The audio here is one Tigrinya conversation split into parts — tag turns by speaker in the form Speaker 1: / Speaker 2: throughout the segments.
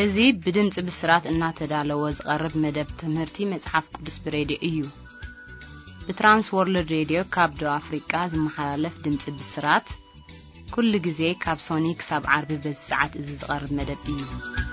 Speaker 1: እዙي بدمጽ بسرات እናተዳለወ ዝቀርብ መደብ ትምህርቲ መጽሐፍ ቅዱስ ብሬዲዮ እዩ በትራንስ ወርልድ ሬዲዮ ካብ ዶ አፍሪካ ዝመሓላለፍ ድምጽ ብስራት ኩሉ ጊዜ ካብ ሶኒክ ሳብ ዓርቢ በሰዓት እዚ ዝቀርብ መደብ እዩ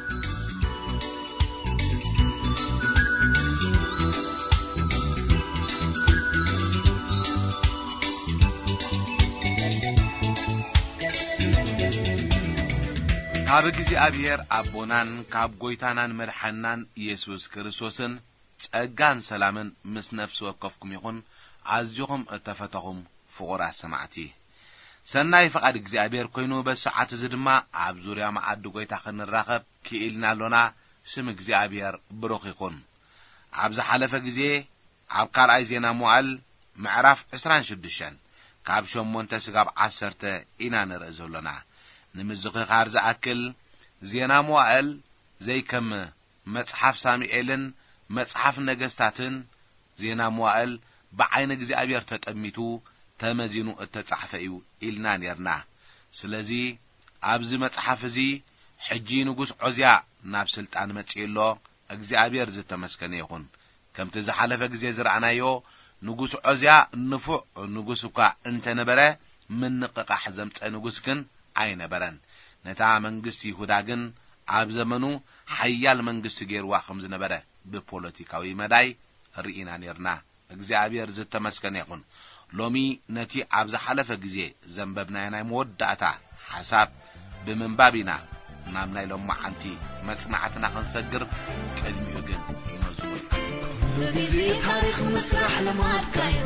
Speaker 2: ካብ እግዚአብሔር አቦናን ካብ ጎይታናን መድሐናን ኢየሱስ ክርስቶስን ጸጋን ሰላምን ምስ ነፍስ ወከፍኩም ይኹን አዝኹም እተፈተኹም ፍቁራት ሰማዕቲ ሰናይ ፈቃድ እግዚአብሔር ኮይኑ በሰዓት እዚ ድማ ኣብ ዙርያ ማዕድ ጎይታ ክንራኸብ ክኢልና ኣሎና ስም እግዚአብሔር ብሩኽ ይኹን ኣብ ዝሓለፈ ግዜ ኣብ ካልኣይ ዜና መዋዕል ምዕራፍ 26 ካብ 8 ስጋብ 10 ኢና ንርኢ ዘለና ንምዝኽኻር ዝኣክል ዜና መዋዕል ዘይከም መጽሐፍ ሳሙኤልን መጽሐፍ ነገስታትን ዜና መዋዕል بعين እግዚአብሔር ተጠሚቱ ተመዚኑ እተጻሕፈ እዩ ኢልና ነርና ስለዚ ኣብዚ መጽሐፍ እዚ ሕጂ ንጉስ ዖዝያ ናብ ስልጣን መጽኢሎ እግዚአብሔር ዝተመስገነ ይኹን ከምቲ ዝሓለፈ ግዜ ዝራእናዮ ንጉስ ዖዝያ ንፉዕ ንጉስ እኳ እንተነበረ ምንቅቃሕ ዘምፀ ንጉስ ግን አይነበረን ነታ መንግስት ይሁዳ ግን ኣብ ዘመኑ ሓያል መንግስት ገይርዋ ከም ዝነበረ ብፖለቲካዊ መዳይ ርኢና ነርና እግዚአብሔር ዝተመስገነ ይኹን ሎሚ ነቲ ኣብ ዝሓለፈ ግዜ ዘንበብናይ ናይ መወዳእታ ሓሳብ ብምንባቢና ናብ ናይ ሎማ ዓንቲ መጽናዕትና ክንሰግር ቅድሚኡ ግን መዝሙር
Speaker 3: ኩሉ ጊዜ ታሪክ መስራሕ ለማድካዩ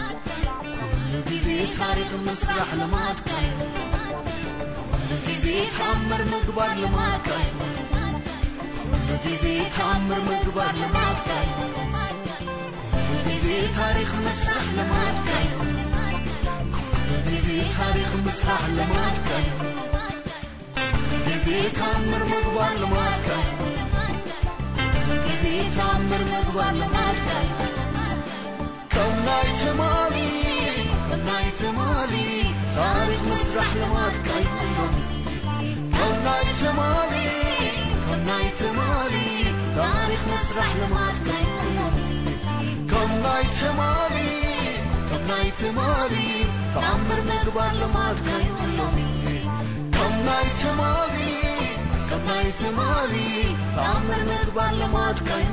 Speaker 3: ኩሉ ጊዜ ታሪክ መስራሕ ለማድካዩ ኩሉ ጊዜ ተአምር ምግባር ለማድካዩ ኩሉ ጊዜ ተአምር ምግባር ለማድካዩ ኩሉ ጊዜ ታሪክ መስራሕ ለማድካዩ ኩሉ ጊዜ ታሪክ መስራሕ ለማድካዩ ኩሉ ጊዜ ተአምር ምግባር ለማድካዩ ኩሉ ጊዜ ተአምር ምግባር ለማድካዩ ከናይ ተማሊ ታሪክ መስራሕ ለማድካዩ ከናይ ተማሊ ታሪክ መስራሕ ለማድካዩ ከናይ ተማሊ ተአምር ምግባር ለማድካዩ ከናይ ተማሊ ተአምር ምግባር ለማድካዩ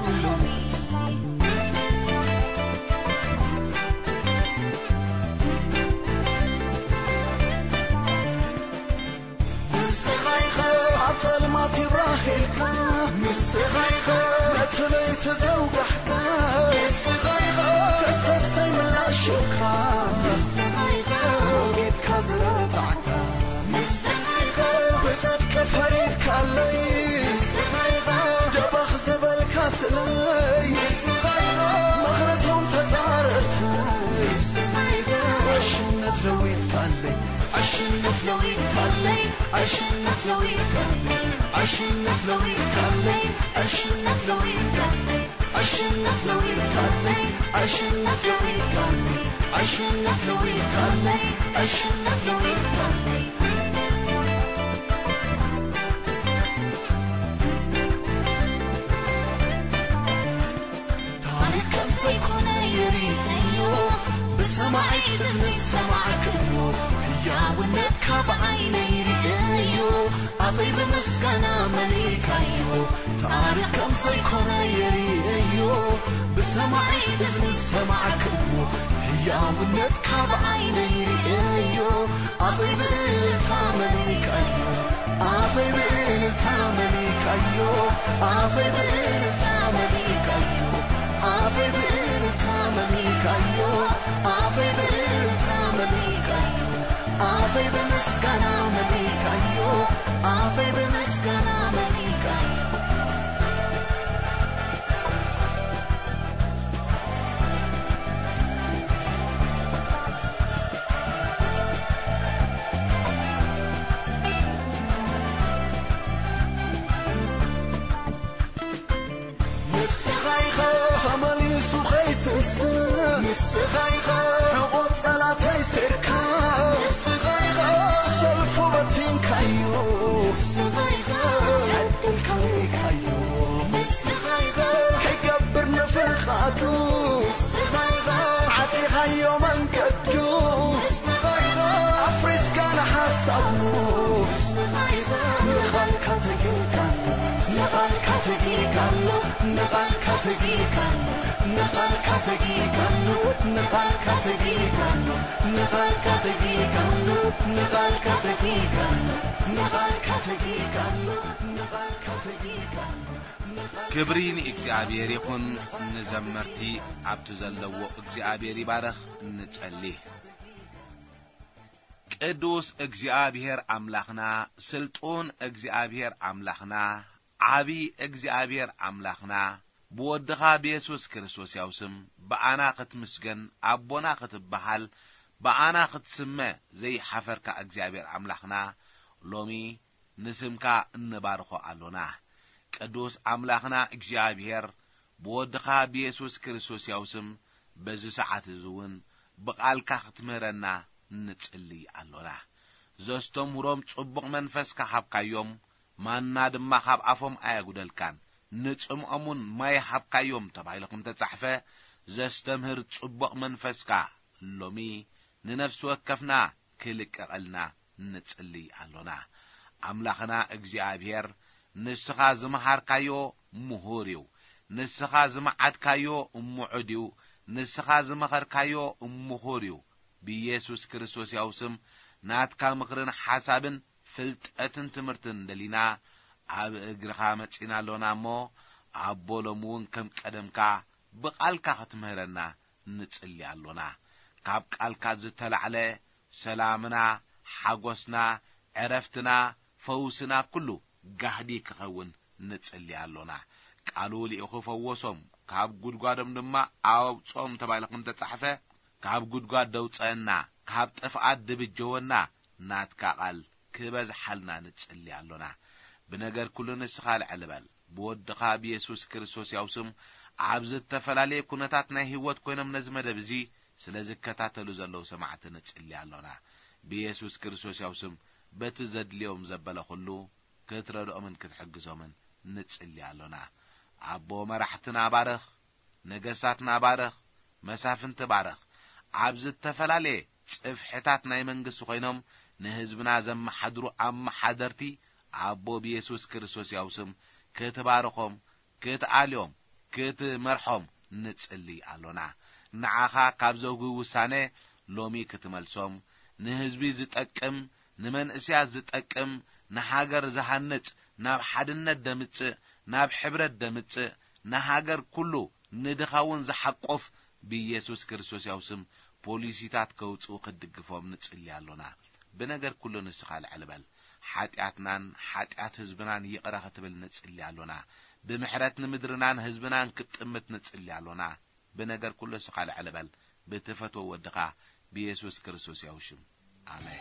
Speaker 3: سلمات إبراهيلكا مسخايخا نتلي تزوجحكا مسخايخا كسستي من الأشوكا مسخايخا وقيت كازرتعكا مسخايخا بتبك فريدكا لي مسخايخا جبخ زبالكا سلي مسخايخا مغرتهم تتعررتا مسخايخا عشنت لويدكا لي عشنت لويدكا لي عشنت لويدكا لي عشنت لويدكا لي عشنت لويدكا لي عشنت لويدكا لي عشنت لويدكا لي عشنت لويدكا لي عشنت لويدكا لي تاريخ كم سيكون يريدنيو بسمعي تنسمعك انو يا ونبك بعيني رئيو أبي بمسكنا مليكايو تاريخ كم سيكون يريو بسمعي إذن السمعك أمو يا ونبك بعيني رئيو أبي بإلتا مليكايو أبي بإلتا مليكايو أبي بإلتا مليكايو أبي بإلتا مليكايو أبي بإلتا مليكايو أبي بمسكنا مليكايو أبي بمسكنا مليكايو مسخايخا تماليسو خيتس مسخايخا حقوق صلاتي سركا مسخايخا سلفو بتين كايو مسخايخا عدل كايو
Speaker 2: كبرين እግዚአብሔር ይኹን ንዘመርቲ ኣብቲ ዘለዎ እግዚአብሔር ይባረኽ እንጸልይ ቅዱስ እግዚአብሔር አምላኽና ስልጡን እግዚአብሔር አምላኽና ዓቢ እግዚአብሔር አምላኽና በወድኻ በኢየሱስ ክርስቶስ ያውስም በአና ክትምስገን አቦና ክትበሃል በአና ክትስመ ዘይሐፈርካ እግዚአብሔር አምላኽና ሎሚ ንስምካ እንባርኾ አሎና ቅዱስ አምላኽና እግዚአብሔር በወድኻ በኢየሱስ ክርስቶስ ያውስም በዚህ ሰዓት ዝውን በቃልካ ክትምህረና እንጽልይ አሎና ዘስቶም ሁሮም ጽቡቕ መንፈስ ካhabካዮም ማንና ድማ ካብ አፎም አያጉደልካን ንጽምኦሙን ማይ habካዮም ተባይለኩም ተጻሕፈ ዘስተምህር ጽቡቕ መንፈስካ ሎሚ ንነፍስ ወከፍና ክልቀቀልና እንጽልይ አሎና አምላኽና እግዚአብሔር ንስኻ ዝመሃርካዮ ምሁሪው ንስኻ ዝመዓድካዮ እሙዑዲው ንስኻ ዝመኸርካዮ እሙሁሪው በኢየሱስ ክርስቶስ ያውስም ናትካ ምኽርን ሓሳብን ፍልጠትን ትምህርትን ደሊና ኣብ እግርኻ መጺና ኣሎናሞ ኣቦሎሙን ከም ቀደምካ ብቃልካ ክትምህረና እንጽልይ ኣሎና ካብ ቃልካ ዝተላዕለ ሰላምና ሓጎስና ዕረፍትና ፈውስና ኩሉ ጋህዲ ክኸውን እንጽልይ ኣሎና ቃሉ ሊኢኹ ፈወሶም ካብ ጉድጓዶም ድማ ኣውጾም ተባይለኩም ተጻሕፈ ካብ ጉድጓድ ደውጸና ካብ ጥፍኣት ድብጀወና ናትካ ቃል ክበዝሓልና እንጽልይ ኣሎና ብነገር ኩሉ ንስኻ ልዕልበል በወድኻ በኢየሱስ ክርስቶስ ያውስም ኣብ ዝተፈላለየ ኩነታት ናይ ህይወት ኮይኖም ነዚ መደብ እዚ ስለ ዝከታተሉ ዘለው ሰማዕቲ እንጽልይ ኣሎና በኢየሱስ ክርስቶስ ያውስም በቲ ዘድልዮም ዘበለ ኩሉ ክትረድኦምን ክትሕግዞምን እንጽልይ ኣሎና አቦ መራሕትና ባረኽ ነገስታትና ባረኽ መሳፍንቲ ባረኽ ኣብ ዝተፈላለየ ጽፍሕታት ናይ መንግስት ኮይኖም ንህዝብና ዘመሓድሩ ኣመሓደርቲ አቦ በኢየሱስ ክርስቶስ ያውስም ክትባርኾም ክትኣልዮም ክትመርሖም እንጽልይ ኣሎና ንዓኻ ካብ ዘውግ ውሳኔ ሎሚ ክትመልሶም ንህዝቢ ዝጠቅም ንመንእስያት ዝጠቅም ንሃገር ዝሃንጽ ናብ ሓድነት ደምጽእ ናብ ሕብረት ደምጽእ ንሃገር ኩሉ ንድኻውን ዝሐቆፍ በኢየሱስ ክርስቶስ ያውስም ፖሊሲታት ከውጹ ክድግፎም እንጽልይ ኣሎና ብነገር ኩሉ ንስኻ ልዕልበል ሓጢአትናን ሓጢአት ህዝብናን ይቕረ ክትብል እንጽልይ ኣሎና ብምሕረት ንምድርናን ህዝብናን ክትጥምት እንጽልይ ኣሎና ብነገር ኩሉ ንስኻ ልዕልበል ብትፈትዎ ወድኻ በኢየሱስ ክርስቶስ ያውሽም አሜን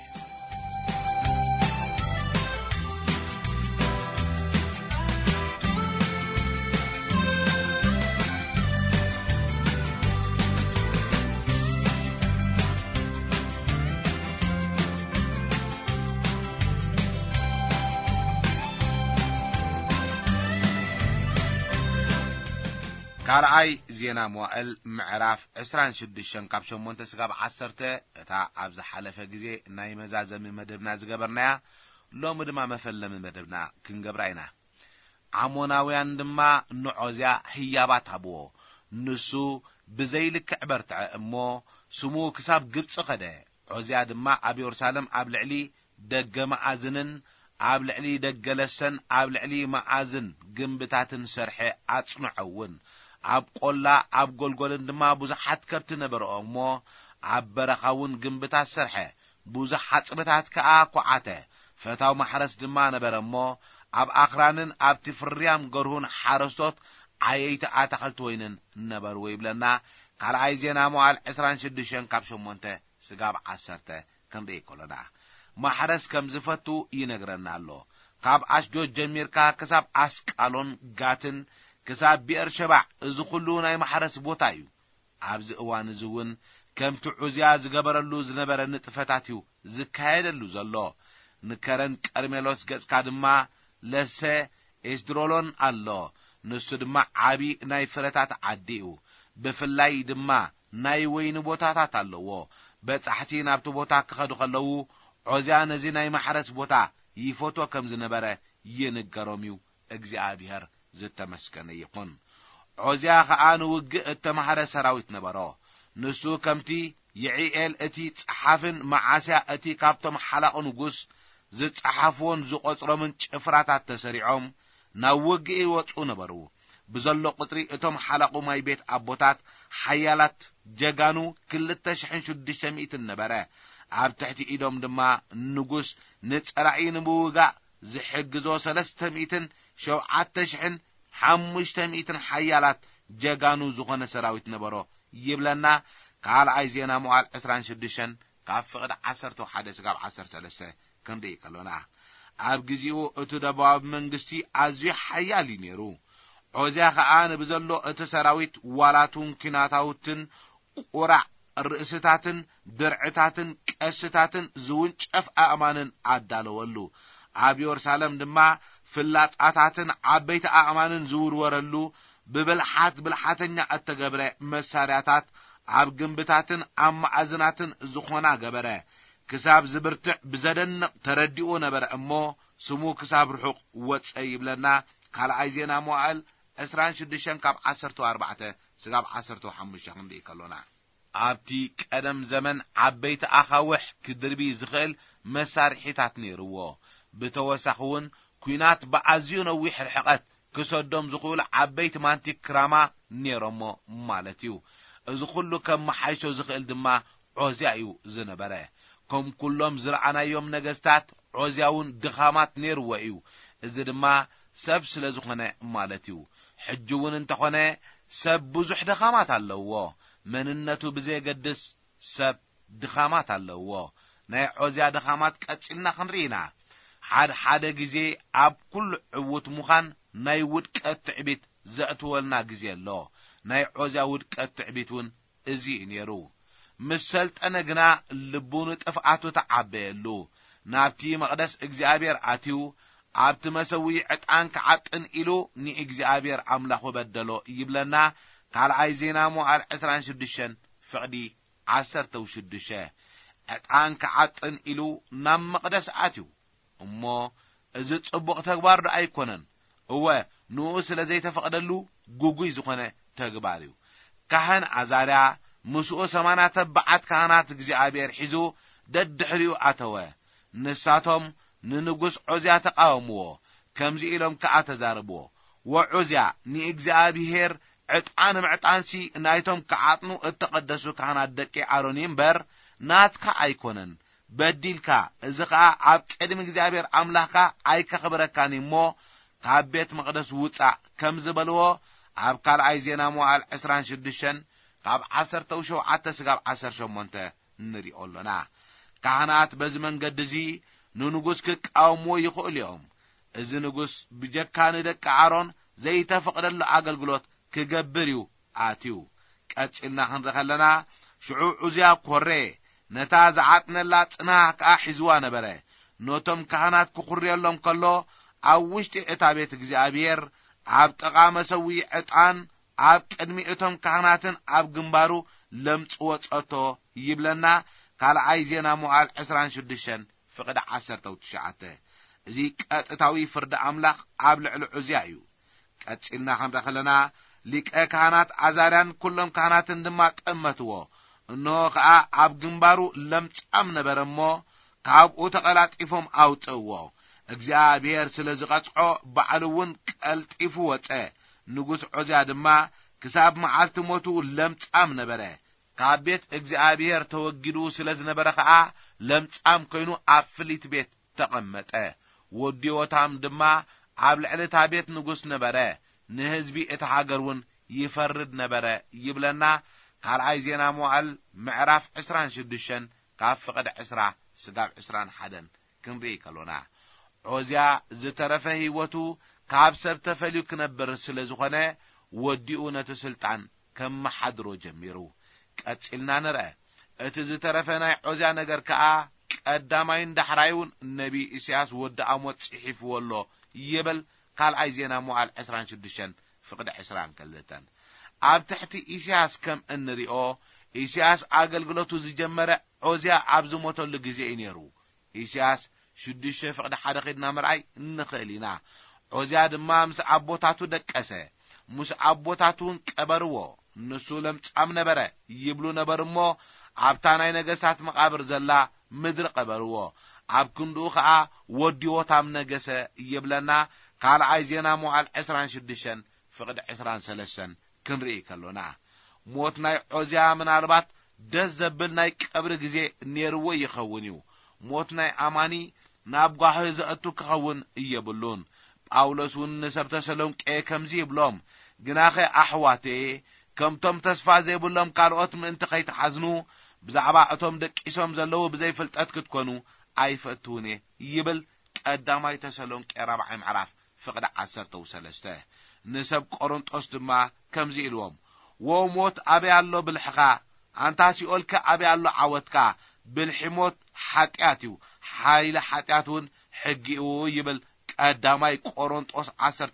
Speaker 2: ካልኣይ ዜና መዋዕል ምዕራፍ 26 ካብ 8 ስጋብ 10 እታ ኣብ ዝሓለፈ ግዜ ናይ መዛዘሚ መደብና ዝገበርናያ ሎሚ ድማ መፈለሚ መደብና ክንገብራ ኢና ዓሞናውያን ድማ ንዖዝያ ህያባት ሃብዎ ንሱ ብዘይልክዕ በርትዐ እሞ ስሙ ክሳብ ግብጽ ኸደ ዖዝያ ድማ ኣብ ኢየሩሳሌም ኣብ ልዕሊ ደገ መኣዝንን ኣብ ልዕሊ ደገለሰን ኣብ ልዕሊ መኣዝን ግንብታትን ሰርሐ ኣጽንዐውን ኣብ ቆላ ኣብ ጎልጎልን ድማ ብዙሓት ከብቲ ነበርኦ እሞ ኣብ በረኻውን ግንብታት ሰርሐ ብዙሓት ጽብታት ከኣ ኳዓተ ፈታው ማሕረስ ድማ ነበረ እሞ ኣብ ኣኽራንን ኣብቲ ፍርያም ገርሁን ሓረስቶት ዓየይቲ ኣታኽልቲ ወይንን ነበሩ ይብለና ካልኣይ ዜና መዋዕል 26 ካብ 8 ስጋብ 10 ክንርኢ ከለና ማሕረስ ከም ዝፈቱ ይነግረና ኣሎ ካብ ኣሽዶድ ጀሚርካ ክሳብ ኣስቃሎን ጋትን ክሳብ ቢኤርሸባ እዚ ኩሉ ናይ ማሕረስ ቦታ እዩ ኣብዚ እዋን ዝውን ከምቲ ዑዝያ ዝገበረሉ ዝነበረ ንጥፈታት እዩ ዝካየደሉ ዘሎ ንከረን ቀርሜሎስ ገጽካ ድማ ለሰ ኤስድሮሎን ኣሎ ንሱ ድማ ዓቢ ናይ ፍረታት ዓዲ እዩ ብፍላይ ድማ ናይ ወይኒ ቦታታት ኣለዎ በጻሕቲ ናብቲ ቦታ ክኸዱ ከለዉ ዖዝያ ነዚ ናይ ማሕረስ ቦታ ይፎቶ ከም ዝነበረ ይንገሮም እዩ። እግዚአብሔር ዝተመስገነ ይኹን። ዖዝያ ከዓ ንውግእ እተማሕረ ሰራዊት ነበሮ። ንሱ ከምቲ ይዒኤል እቲ ጸሓፍን መዓስያ እቲ ካብቶም ሓላቕ ንጉስ ዝጸሓፍዎን ዝቆጽሮምን ጭፍራታት ተሰሪዖም ናብ ውግእ ይወጹ ነበሩ። ብዘሎ ቁጥሪ እቶም ሓላቑ ማይ ቤት ኣቦታት ሓያላት ጀጋኑ 2600 ነበረ። ኣብ ትሕቲ ኢዶም ድማ ንጉስ ንጸላኢ ንምውጋእ ዝሕግዞ 307,500 ሓያላት ጀጋኑ ዝኾነ ሰራዊት ነበሮ ይብለና ካልኣይ ዜና መዋዕል 26 ካብ ፍቕዲ 11 እስካብ 13 ክንርኢ ከሎና ኣብ ግዚኡ እቲ ደባብ መንግስቲ ኣዝዩ ሓያል ነይሩ። ዖዝያ ከዓ ንብዘሎ እቲ ሰራዊት ዋላቱን ኩናታውትን ቁራዕ ርእስታትን ድርዕታትን ቀስታትን ዝውንጨፍ ኣእማንን ኣዳለወሉ። ኣብ ኢየሩሳሌም ድማ ፍላጻታትን ዓበይቲ ኣእማንን ዝውርወረሉ ብብልሓት ብልሓተኛ እተገብረ መሳርያታት ኣብ ግንብታትን ኣብ ማዕዝናትን ዝኾና ገበረ። ክሳብ ዝብርትዕ ብዘደንቕ ተረዲኡ ነበረ እሞ ስሙ ክሳብ ርሑቕ ወፀ ይብለና ካልኣይ ዜና መዋዕል 26 ካብ 14 እስካብ 15 ክንርኢ ከሎና ኣብቲ ቀደም ዘመን ዓበይቲ ኣኻውሕ ክድርቢ ዝኽእል መሳርሒታት ነይርዎ። ብተወሳኺ እውን ኩናት ብኣዝዩ ነዊሕ ርሕቐት ክሰዶም ዝኽእሉ ዓበይቲ ማንቲክ ክራማ ነይሮሞ ማለት እዩ። እዚ ኩሉ ከም መሓይሾ ዝኽእል ድማ ዖዝያ እዩ ዝነበረ። ከም ኩሎም ዝረኣናዮም ነገስታት ዖዝያ እውን ድኻማት ነይርዎ እዩ። እዚ ድማ ሰብ ስለ ዝኾነ ማለት እዩ። ሕጂ እውን እንተኾነ ሰብ ብዙሕ ድኻማት ኣለዎ። መንነቱ ብዘይገድስ ሰብ ድኻማት ኣለዎ። ናይ ዖዝያ ድኻማት ቀፂልና ክንርኢና ሓደ ግዜ ኣብ ኩሉ ዕውት ምዃን ናይ ውድቀት ትዕቢት ዘእትወልና ግዜ ኣሎ። ናይ ዖዝያ ውድቀት ትዕቢት እውን እዚ ነይሩ። ምስ ሰልጠነ ግና ልቡን ጥፍኣቱ ተዓበየሉ። ናብቲ መቕደስ እግዚአብሔር ኣትዩ ኣብቲ መሰዊዕ ዕጣን ክዓጥን ኢሉ ንእግዚአብሔር ኣምላኹ በደሎ ይብለና ካልኣይ ዜና መዋዕል 26 ፍቕዲ 16 ዕጣን ክዓጥን ኢሉ ናብ መቕደስ ኣትዩ እሞ እዚ ጽቡቕ ተግባር ዶ ኣይኮነን? እወ ንኡ ስለ ዘይተፈቕደሉ ጉጉይ ዝኾነ ተግባር እዩ። ካህን ኣዛርያ ምስኡ 80 ተባዓት ካህናት እግዚአብሔር ሒዙ ደድሕሪኡ ኣተወ። ንሳቶም ንንጉስ ዖዝያ ተቃወምዎ። ከምዚ ኢሎም ከዓ ተዛረብዎ ወዖዝያ ንእግዚአብሔር ዕጣን ምዕጣንሲ ናይቶም ክዓጥኑ እተቀደሱ ካህናት ደቂ ኣሮን እምበር ናትካ ኣይኮነን። በዲልካ እዚ ከዓ ኣብ ቅድሚ እግዚአብሔር ኣምላኽካ ኣይከኽብረካኒ እሞ ካብ ቤት መቕደስ ውፃእ ከም ዝበልዎ ኣብ ካልኣይ ዜና መዋዕል 26 ካብ 17 እስካብ 18 ንሪኦ ኣለና። ካህናት በዚ መንገዲ እዚ ንንጉስ ክቃወምዎ ይኽእሉ እዮም። እዚ ንጉስ ብጀካ ንደቂ ኣሮን ዘይተፈቕደሉ ኣገልግሎት ክገብር እዩ ኣትዩ። ቀፂልና ክንርኢ ከለና ሽዑ ዑዝያ ኮሬ ነታ ዝዓጥነላ ጽናሕ ከዓ ሒዝዋ ነበረ። ነቶም ካህናት ክኹርየሎም ከሎ ኣብ ውሽጢ እታ ቤት እግዚአብሔር ኣብ ጥቓ መሰዊዕ ዕጣን ኣብ ቅድሚ እቶም ካህናትን ኣብ ግንባሩ ለምጽ ወጸቶ ይብለና ካልኣይ ዜና መዋዕል 26 ፍቕዲ 19 እዚ ቀጥታዊ ፍርዲ ኣምላኽ ኣብ ልዕሊ ዑዝያ እዩ። ቀፂልና ክንርኢ ከለና ሊቀ ካህናት ኣዛርያን ኩሎም ካህናትን ድማ ጠመትዎ። እነሆ ከዓ ኣብ ግንባሩ ለምጻም ነበረ እሞ ካብኡ ተቐላጢፎም ኣውፅእዎ። እግዚአብሔር ስለ ዝቐጽዖ ባዕሉ እውን ቀልጢፉ ወፀ። ንጉስ ዖዝያ ድማ ክሳብ መዓልቲ ሞቱ ለምጻም ነበረ። ካብ ቤት እግዚአብሔር ተወጊዱ ስለ ዝነበረ ከዓ ለምጻም ኮይኑ ኣብ ፍሊት ቤት ተቐመጠ። ወዲዮታም ድማ ኣብ ልዕሊ እታ ቤት ንጉስ ነበረ። ንህዝቢ እቲ ሃገር እውን ይፈርድ ነበረ ይብለና ካልኣይ ዜና መዋዕል ምዕራፍ 26 ካብ ፍቕዲ 20 እስካብ 21 ክንርኢ ከሎና ዖዝያ ዝተረፈ ህይወቱ ካብ ሰብ ተፈልዩ ክነብር ስለ ዝኾነ ወዲኡ ነቲ ስልጣን ከም መሓድሮ ጀሚሩ። ቀፂልና ንርአ እቲ ዝተረፈ ናይ ዖዝያ ነገር ከዓ ቀዳማይን ዳሕራዩን ነቢ ኢሳያስ ወዲ ኣሞጽ ጽሒፍዎ ኣሎ ይብል ካልኣይ ዜና መዋዕል 26 ፍቕዲ 22 ኣብ ትሕቲ ኢሳያስ ከም እንሪኦ ኢሳያስ ኣገልግሎቱ ዝጀመረ ዖዝያ ኣብ ዝሞተሉ ግዜ እዩ ነይሩ። ኢሳያስ 6:1 مرعي نخلينا عزيا دما مس عبوتاتو دقسه مس عبوتاتون قبرو نسو لمصام نبره يبلو نبرمو عبتاناي نغسات مقابر زلا مدر قبرو عب كندو خا وديوتام نغسه يبلنا قال عايزينا موعل 26:23 كنري كلونا موتناي عزيا منالبات دزبلناي قبر غزي نيرو يخونيو موتناي اماني نابغاه زاتو كخون يبلون ጳውሎስ ወንሰብ ተሰሎንቄ ከምዚ ይብሎም ግናኸ ኣሕዋቴ ከምቶም ተስፋ ዘይብሎም ካልኦት ምእንቲ ከይተሓዝኑ ብዛዕባ እቶም ደቂሶም ዘለዉ ብዘይ ፍልጠት ክትኮኑ ኣይፈትውኔ ይብል ቀዳማይ ተሰሎንቄ 4:13 ንሰብ ቆሮንጦስ ድማ ከምዚ ኢልዎም ወሞት ኣበያሎ ብልሕኻ ኣንታ ሲኦልከ ኣበያሎ ዓወትካ ብልሕሞት ሓጢአትዩ ሓይለ ሓጢአቱን ሕጊኡ ይብል ቀዳማይ ቆሮንጦስ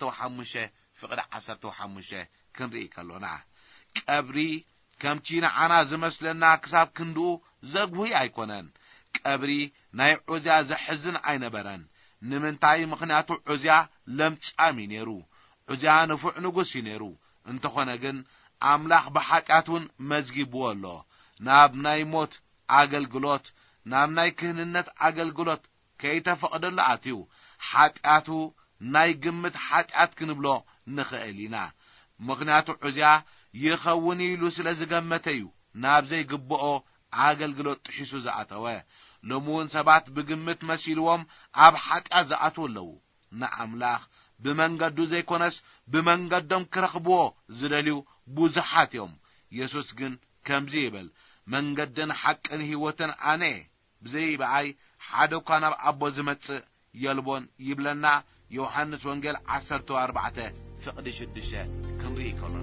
Speaker 2: 15:15 ክንርኢ ከሎና ቀብሪ ከምቺና አና ዝመስለና ክሳብ ክንዱ ዘግሁይ ኣይኮነን ቀብሪ ናይ ዑዝያ ዘሕዝን ኣይነበረን ንምንታይ ምኽንያቱ ዑዝያ ለምጻሚ ነይሩ ዑዝያ ንፉዕ ንጉስ ነይሩ እንተኾነ ግን አምላኽ በኃጢአቱን መዝጊብዎ ኣሎ ናብ ናይ ሞት አገልግሎት ናብ ናይ ክህንነት አገልግሎት ከይተፈቀደሉ አትዩ ኃጢአቱ ናይ ግምት ኃጢአት ክንብሎ ንኽእሊና ምኽንያቱ ዑዝያ ይኸውን ኢሉ ስለ ዝገመተዩ ናብ ዘይግብኦ አገልግሎት ጥሒሱ ዝኣተወ ለሙን ሰባት ብግምት መሲልዎም ኣብ ኃጢአት ዝኣትው ኣለዉ ንኣምላኽ ብመንገዱ ዘይኮነስ ብመንገዶም ክረኽብዎ ዝደልዩ ብዙሓት እዮም ኢየሱስ ግን ከምዚ ይብል መንገድን ሐቅን ሕይወትን ኣነ ብዘይ በኣይ ሓደ እኳ ናብ ኣቦ ዝመጽእ የልቦን ይብለና ዮሐንስ ወንጌል 14:6 ክንርኢ ከሎና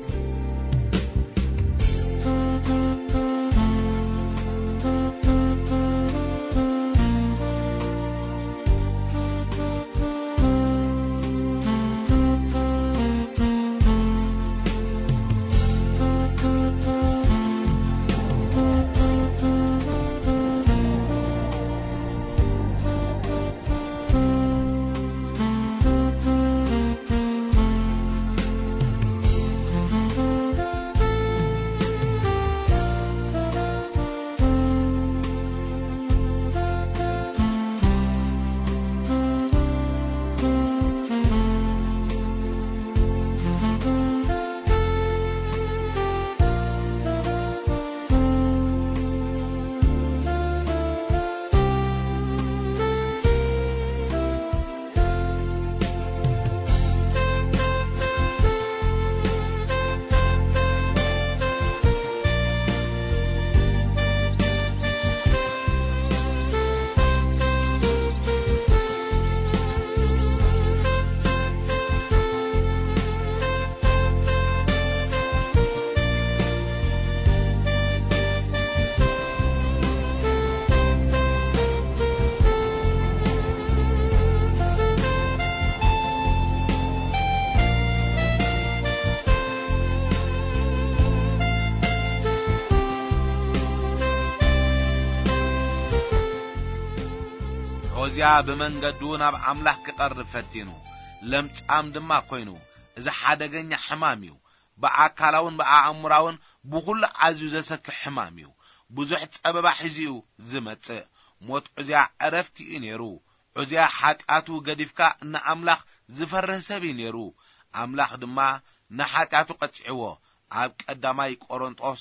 Speaker 2: ዑዝያ በመንገዱ ናብ አምላኽ ክቀርብ ፈቲኑ ለምጻም ድማ ኮይኑ እዚ ሓደገኛ ሕማምዩ በአካላውን በአእምራውን ብኩሉ ዓዝዩ ዘሰክሕ ሕማምዩ ብዙሕ ጸበባ ሒዚኡ ዝመጽእ ሞት ዑዝያ ዕረፍቲ ነይሩ ዑዝያ ኃጢአቱ ገዲፍካ ንአምላኽ ዝፈርህ ሰብ ነይሩ አምላኽ ድማ ንኃጢአቱ ቀጽዕዎ ኣብ ቀዳማይ ቆሮንጦስ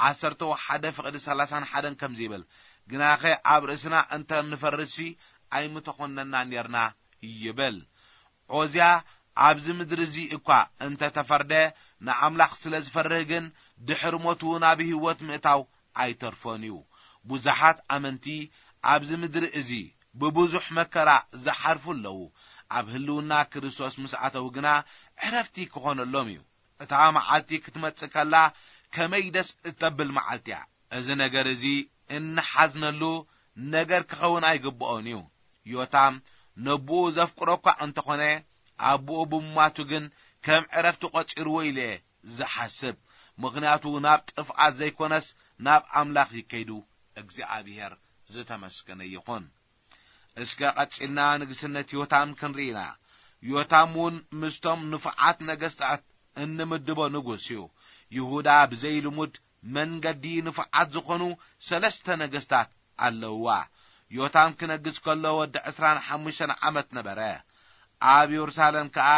Speaker 2: 11:31 ከምዚ ይብል ግናኸ ኣብ ርእስና እንተ ንፈርሲ ኣይምተኾነና ነርና ይብል ዑዝያ ኣብዚ ምድሪ እዚ እኳ እንተ ተፈርደ ንአምላኽ ስለ ዝፈርህ ግን ድሕሪ ሞቱ ናብ ህይወት ምእታው ኣይተርፎን እዩ ብዙሓት ኣመንቲ ኣብዚ ምድሪ እዚ ብብዙሕ መከራ ዝሓርፉ ኣለዉ ኣብ ህልውና ክርስቶስ ምስኣተው ግና ዕረፍቲ ክኾነሎም እዩ እታ መዓልቲ ክትመጽእ ከላ ከመይ ደስ እትብል መዓልቲ እያ እዚ ነገር እዚ እንሓዝነሉ ነገር ክኸውን ኣይግብኦን እዩ ዮታም ነብኡ ዘፍቅሮኳ እንተኾነ ኣቦኡ ብሞቱ ግን ከም ዕረፍቲ ቆፂርዎ ኢለ ዝሓስብ ምኽንያቱ ናብ ጥፍዓት ዘይኮነስ ናብ ኣምላኽ ይከይዱ እግዚአብሔር ዝተመስገነ ይኹን እስከ ቀጽልና ንግስነት ዮታም ክንሪና ዮታሙን ምስቶም ንፍዓት ነገስታት እንምድቦ ንጉስ እዩ ይሁዳ ብዘይ ልሙድ መንገዲ ንፍዓት ዝኾኑ ሰለስተ ነገስታት ኣለዋ ዮታም ክነግስ ከሎ ወዲ 25 ዓመት ነበረ ኣብ ኢየሩሳሌም ከዓ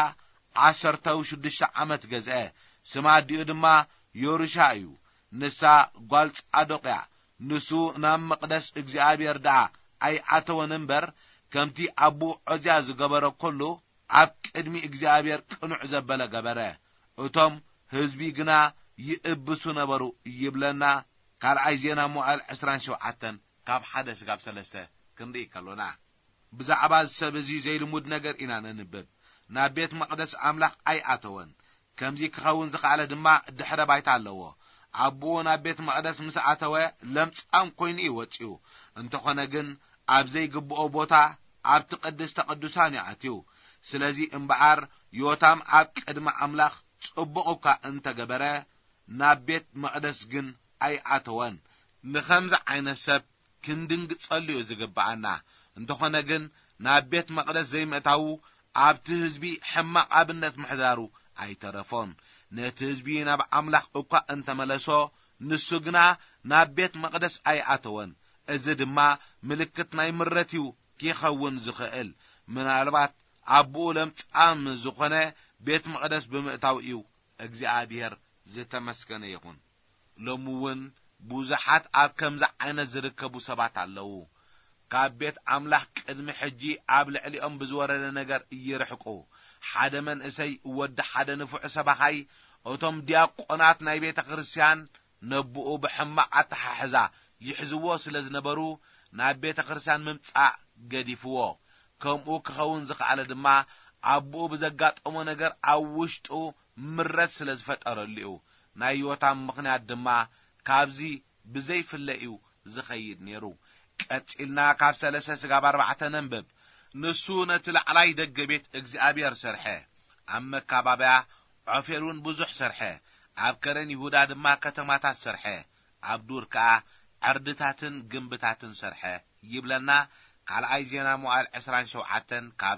Speaker 2: 16 ዓመት ገዝአ ስማ ዲኡ ድማ ዮሩሻ እዩ ንሳ ጓል ጻዶቅያ ንሱ ናብ መቅደስ እግዚአብሔር ዳ ኣይ ኣተወን እምበር ከምቲ ኣቡ ዖዝያ ዝገበረ ኩሉ ኣብ ቅድሚ እግዚአብሔር ቅኑዕ ዘበለ ገበረ እቶም ህዝቢ ግና ይእብሱ ነበሩ ይብለና ካልኣይ ዜና መዋዕል 27 ካብ 1-3 ክንርኢ ከሎና ብዛዕባ ሰብ እዚ ዘይልሙድ ነገር ኢና ነንብብ ናብ ቤት መቅደስ ኣምላኽ ኣይ ኣተወን ከምዚ ክኸውን ዝኻለ ድማ ድሕረ ባይታ ኣለዎ ኣቡኡ ናብ ቤት መቅደስ ምስ ኣተወ ለምጻም ኮይኑ ይወጽዩ እንተኾነ ግን ኣብ ዘይግብኦ ቦታ ኣብ ትቅድስተ ቅዱሳን ይኣትዩ ስለዚ እምበኣር ዮታም ኣብ ቅድመ ኣምላኽ ጽቡቕካ እንተገበረ ናብ ቤት መቅደስ ግን ኣይ ኣተወን ንኸምዚ ዓይነት ሰብ ክንድንግጸሉ ዝግባአና እንተኾነ ግን ናብ ቤት መቅደስ ዘይምእታው ኣብቲ ህዝቢ ሕማቕ ኣብነት ምሕዳሩ ኣይተረፎን ነቲ ህዝቢ ናብ ኣምላኽ እኳ እንተመለሶ ንሱ ግና ናብ ቤት መቅደስ ኣይኣተወን እዚ ድማ ምልክት ናይ ምረትዩ ክኸውን ዝኽእል ምናልባት ኣቡኡ ለምጻም ዝኾነ ቤት መቅደስ ብምእታው እዩ እግዚአብሔር ዝተመስገነ ይኹን ሎሙውን ብዙሓት ኣብ ከምዛ ዓይነት ዝርከቡ ሰባት ኣለዉ ካብ ቤት ኣምላኽ ቅድሚ ሕጂ ኣብ ልዕሊኦም ብዝወረደ ነገር ይርሕቁ ሓደ መንእሰይ ወዲ ሓደ ንፉዕ ሰባኻይ እቶም ዲያቆናት ናይ ቤተ ክርስቲያን ነብኡ ብሕማቕ ኣተሓሕዛ ይሕዝዎ ስለ ዝነበሩ ናብ ቤተ ክርስቲያን ምምጻእ ገዲፍዎ ከምኡ ክኸውን ዝኽኣለ ድማ ኣቡኡ ብዘጋጠሞ ነገር ኣብ ውሽጡ ምረት ስለ ዝፈጠረሉ እዩ ናይ ዮታም ምኽንያት ድማ ካብዚ ብዘይፍለ እዩ ዝኸይድ ነይሩ ቀጺልና ካብ 3-4 ነንብብ ንሱ ነቲ ላዕላይ ደገ ቤት እግዚአብሔር ሰርሐ ኣብ መካባብያ ዖፌሩን ብዙሕ ሰርሐ ኣብ ከረን ይሁዳ ድማ ከተማታት ሰርሐ ኣብ ዱር ከዓ ዓርድታትን ግንብታትን ሰርሐ ይብለና ካልኣይ ዜና መዋዕል 27 ካብ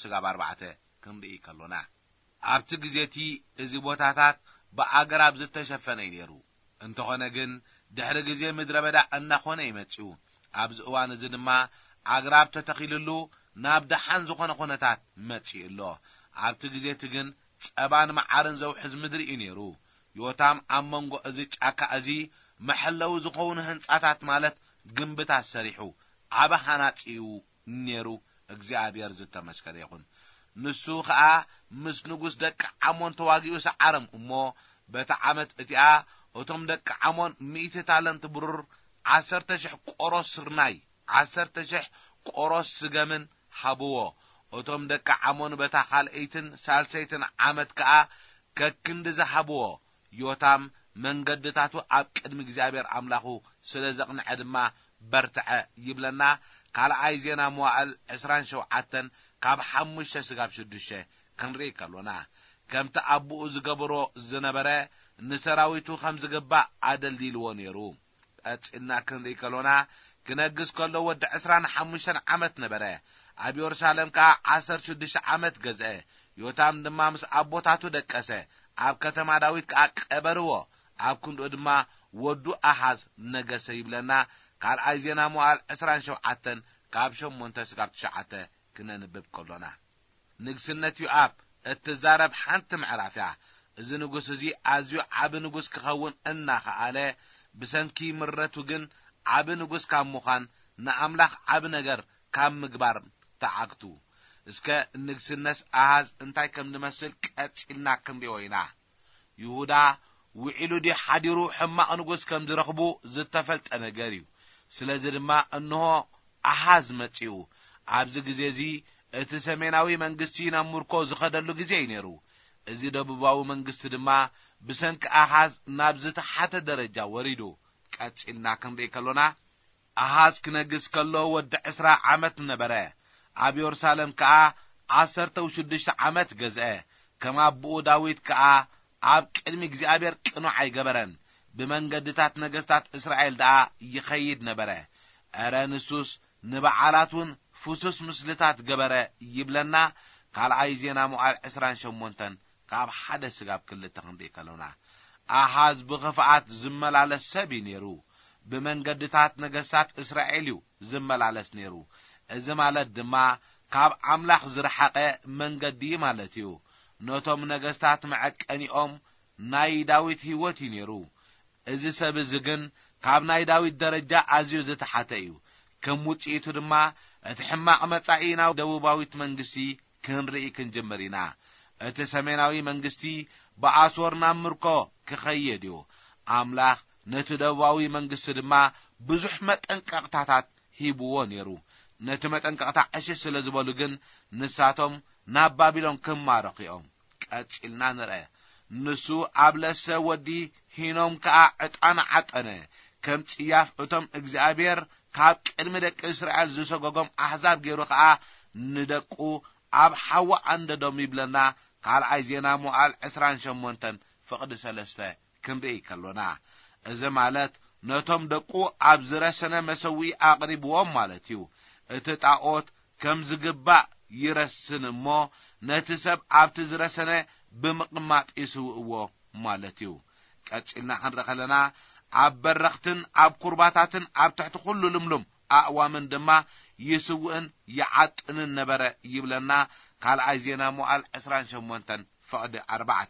Speaker 2: 3-4 ክንርኢ ከሎና ኣብቲ ግዜቲ እዚ ቦታታት ብኣገራብ ዝተሸፈነ ነይሩ እንተኾነ ግን ድሕሪ ግዜ ምድረ በዳ እናኾነ ይመጽኡ ኣብዚ እዋን እዚ ድማ ኣግራብ ተተኺልሉ ናብ ደሓን ዝኾነ ኹነታት መጽኡሎ ኣብቲ ግዜቲ ግን ጸባን መዓርን ዘውሕዝ ምድሪ እዩ ነይሩ ዮታም ኣብ መንጎ እዚ ጫካ እዚ መሐለው ዝኾኑ ህንጻታት ማለት ግንብታት ሰሪሑ ዓበ ሓናጺኡ ነይሩ እግዚአብሔር ዝተመስገነ ይኹን ንሱ ከዓ ምስ ንጉስ ደቂ ዓሞን ተዋጊኡ ሰዓረም እሞ በታ ዓመት እቲኣ እቶም ደቂ ዓሞን 100 ታለንት ብሩር 10,000 ቆሮስ ስርናይ 10,000 ቆሮስ ስገምን ሃብዎ እቶም ደቂ ዓሞን በታ ካልአይትን ሳልሰይትን ዓመት ከዓ ከክንዲ ዝሃብዎ ዮታም መንገድታቱ ኣብ ቅድሚ እግዚአብሔር ኣምላኹ ስለ ዘቕንዐ ድማ በርትዐ ይብለና ካልኣይ ዜና መዋዕል 27 ካብ 5-6 ክንርኢ ከሎና ከምቲ ኣቡኡ ዝገብሮ ዝነበረ ንሰራዊቱ ከም ዝግባእ ኣደልዲልዎ ነይሩ ቀጽልና ክንርኢ ከሎና ክነግስ ከሎ ወዲ 25 ዓመት ነበረ ኣብ ኢየሩሳሌም ከዓ 16 ዓመት ገዝአ ዮታም ድማ ምስ ኣቦታቱ ደቀሰ ኣብ ከተማ ዳዊት ከዓ ቀበርዎ ኣብ ክንዱ ድማ ወዱ ኣሓዝ ነገሰ ይብለና ካልኣይ ዜና መዋዕል 27 ካብ 8-9 ክነንብብ ከሎና ንግስነት ዮኣብ እትዛረብ ሓንቲ ምዕራፍያ እዚ ንጉስ እዚ ኣዝዩ ዓብ ንጉስ ክኸውን እናኸኣለ ብሰንኪ ምረቱ ግን ዓብ ንጉስ ካብ ምዃን ንኣምላኽ ዓብ ነገር ካብ ምግባር ተዓግቱ እስከ ንግስነት ኣሃዝ እንታይ ከም ዝመስል ቀጽልና ክንሪኦ ኢና ይሁዳ ውዒሉ ዲ ሓዲሩ ሕማቕ ንጉስ ከም ዝረኽቡ ዝተፈልጠ ነገር እዩ ስለዚ ድማ እንሆ ኣሃዝ መጺኡ ኣብዚ ግዜ እዚ እቲ ሰሜናዊ መንግስቲ ናብ ሙርኮ ዝኸደሉ ግዜ እዩ ነይሩ እዚ ደቡባዊ መንግስቲ ድማ ብሰንኪ ኣሃዝ ናብ ዝተሓተ ደረጃ ወሪዱ ቀጽልና ክንርኢ ከሎና ኣሃዝ ክነግስ ከሎ ወዲ 20 ዓመት ነበረ ኣብ ኢየሩሳሌም ከዓ 16 ዓመት ገዝአ ከም ኣቡኡ ዳዊት ከዓ ኣብ ቅድሚ እግዚአብሔር ቅኑዕ ኣይገበረን ብመንገድታት ነገስታት እስራኤል ደኣ ይኸይድ ነበረ ኣረ ንሱስ ንበዓላቱን فوسوس مسلتات جبرة يبلنا ካልኣይ ዜና መዋዕል 28 ካብ ሓደ ስጋብ ክልተ ክንደይ ከለውና ኣሓዝ ብኽፍኣት ዝመላለስ ሰብ ነይሩ ብመንገድታት ነገስታት እስራኤል እዩ ዝመላለስ ነይሩ እዚ ማለት ድማ ካብ ኣምላኽ ዝረሓቀ መንገዲ ማለት እዩ ነቶም ነገስታት መዐቀኒኦም ናይ ዳዊት ህይወት ነይሩ እዚ ሰብ እዚ ግን ካብ ናይ ዳዊት ደረጃ ኣዝዩ ዝተሓተ እዩ ከም ውጽኢቱ ድማ እቲ ሕማቕ መጻኢ ናው ደቡባዊት መንግስቲ ክንርኢ ክንጀምር ኢና እቲ ሰሜናዊ መንግስቲ በአሶር ናብ ምርኮ ክኸይድ እዩ ኣምላኽ ነቲ ደቡባዊ መንግስቲ ድማ ብዙሕ መጠንቀቕታታት ሂብዎ ነይሩ ነቲ መጠንቀቕታ ዕሽ ስለ ዝበሉ ግን ንሳቶም ናብ ባቢሎን ክማረኹ እዮም ቀፂልና ንርአ ንሱ ኣብ ለሰ ወዲ ሂኖም ከዓ ዕጣን ዓጠነ ከም ጽያፍ እቶም እግዚአብሔር ካብ ቅድሚ ደቂ እስራኤል ዝሰጎጎም ኣሕዛብ ገይሩ ከዓ ንደቁ ኣብ ሓዋ አንደዶም ይብለና ካልኣይ ዜና መዋዕል 28 ፍቅዲ 3 ክንርኢ ከሎና እዚ ማለት ነቶም ደቁ ኣብ ዝረሰነ መሰዊ ኣቅሪብዎም ማለት እዩ እቲ ጣዖት ከም ዝግባእ ይረስን እሞ ነቲ ሰብ ኣብቲ ዝረሰነ ብምቅማጥ ይስውእዎ ማለት እዩ ቀፂልና ክንረኸለና ኣብ በረኽትን ኣብ ኩርባታትን ኣብ ትሕቲ ኩሉ ልምሉም ኣእዋምን ድማ ይስውእን ይዓጥንን ነበረ ይብለና ካልኣይ ዜና መዋዕል 28 ፍቅዲ 4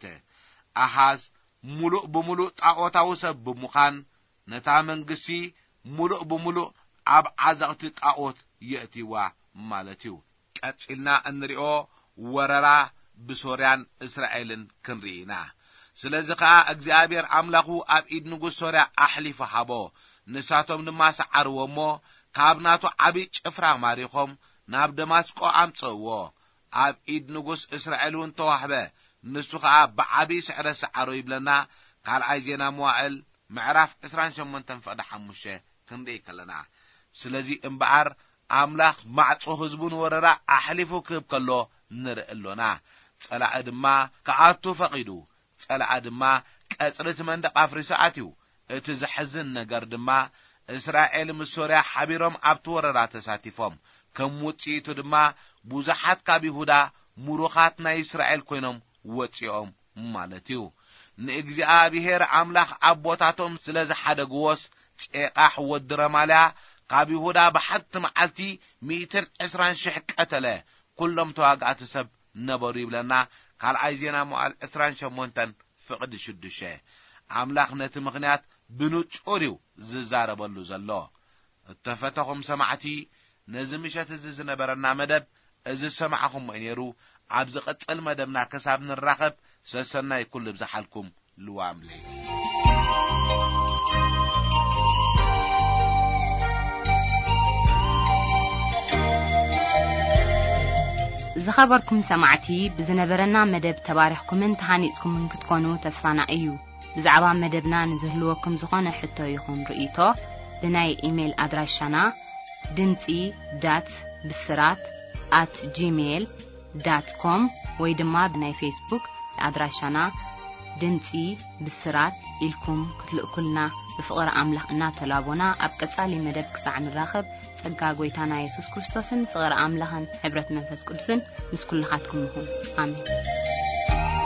Speaker 2: ኣሓዝ ሙሉእ ብሙሉእ ጣዖታዊ ሰብ ብምዃን ነታ መንግስቲ ሙሉእ ብሙሉእ ኣብ ዓዘቕቲ ጣዖት የእቲዋ ማለት እዩ ቀፂልና እንሪኦ ወረራ ብሶርያን እስራኤልን ክንርኢና ስለዚ ከዓ እግዚአብሔር ኣምላኹ ኣብ ኢድ ንጉስ ሶርያ ኣሕሊፉ ሃቦ ንሳቶም ድማ ሰዓርዎሞ ካብ ናቱ ዓቢ ጭፍራ ማሪኾም ናብ ደማስቆ ኣምጽእዎ ኣብ ኢድ ንጉስ እስራኤል እውን ተዋህበ ንሱ ከዓ ብዓቢ ስዕረ ሰዓሮ ይብለና ካልኣይ ዜና መዋዕል ምዕራፍ 28 ፍቅዲ 5 ክንደይ ከለና ስለዚ እምበኣር ኣምላኽ ማዕጾ ህዝቡን ወረራ ኣሕሊፉ ክህብ ከሎ ንርእሎና ጸላእ ድማ ከኣቱ ፈቂዱ ጸላእ ድማ ቀጽርት መንደቕ ኣፍሪሱ ኣትዩ እቲ ዝሕዝን ነገር ድማ እስራኤል ምስ ሶርያ ሓቢሮም ኣብቲ ወረራ ተሳቲፎም ከም ውጽኢቱ ድማ ብዙሓት ካብ ይሁዳ ሙሩኻት ናይ እስራኤል ኮይኖም ወጽኦም ማለት እዩ ንእግዚአብሔር ኣምላኽ ኣቦታቶም ስለ ዝሓደግዎስ ጼቃሕ ወዲ ረማልያ ካብ ይሁዳ ብሓንቲ መዓልቲ 120,000 ቀተለ ኩሎም ተዋጋእቲ ሰብ ነበሩ ይብለና ካልኣይ ዜና መዋዕል 28 ፍቅዲ 6 ኣምላኽ ነቲ ምኽንያት ብንጹር እዩ ዝዛረበሉ ዘሎ እተፈተኹም ሰማዕቲ ነዚ ምሸት እዚ ዝነበረና መደብ እዚ ሰማዕኹም ነይሩ ኣብ ዝቕጽል መደብና ከሳብ ንራኸብ ሰሰናይ ኩሉ ብዝሓልኩም ልዋምለይ
Speaker 1: ዝኸበርኩም ሰማዕቲ ብዝነበረና መደብ ተባሪኽኩምን ተሃኒጽኩምን ክትኮኑ ተስፋና እዩ ብዛዕባ መደብና ንዝህልወኩም ዝኾነ ሕቶ ይኹን ርእይቶ ብናይ ኢሜል ኣድራሻና dimci.bisrat@gmail.com ወይ ድማ ብናይ ፌስቡክ ኣድራሻና ድምፂ ብስራት ኢልኩም ክትልእኩልና ብፍቕሪ ኣምላኽ እናተላቦና ኣብ ቀጻሊ መደብ ክሳዕ ንራኸብ ጸጋ ጎይታና ኢየሱስ ክርስቶስን ፍቕሪ ኣምላኽን ሕብረት መንፈስ ቅዱስን ምስ ኩልኻትኩም ይኹን ኣሜን